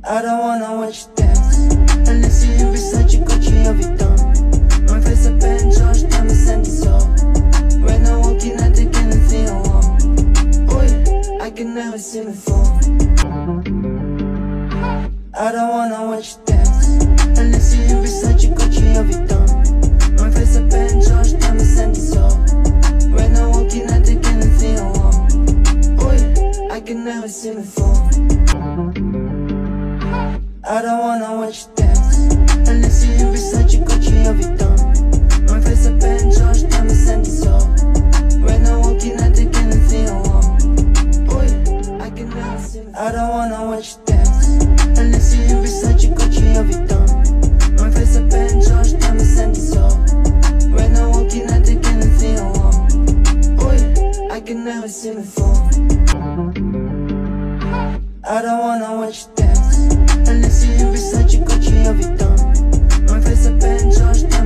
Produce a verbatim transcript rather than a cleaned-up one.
I don't wanna watch you dance. Unless you Versace, Gucci ou Vuitton. On fait sa peine, George, t'as me senti so. When I'm walking, I take anything I want. Oh yeah, I can never see me fall. I don't wanna watch you dance. Unless you Versace, Gucci ou Vuitton. On fait sa peine, George, t'as me senti so. When I'm walking, I take anything I want. Oh yeah, I can never see me fall. I don't wanna watch you dance. Unless you Versace, Gucci ou Vuitton. On fait sa peine, George, t'as me senti so. When I'm walking, I take anything I want. Oh yeah, I can never see me fall. I don't wanna watch you dance. Unless you Versace, Gucci ou Vuitton. On fait sa peine, George, t'as me senti so. When I'm walking, I take anything I want. Oh yeah, I can never see me fall. I don't wanna watch you dance. Unless you Versace, Gucci ou Vuitton. On fait sa peine, George, t'as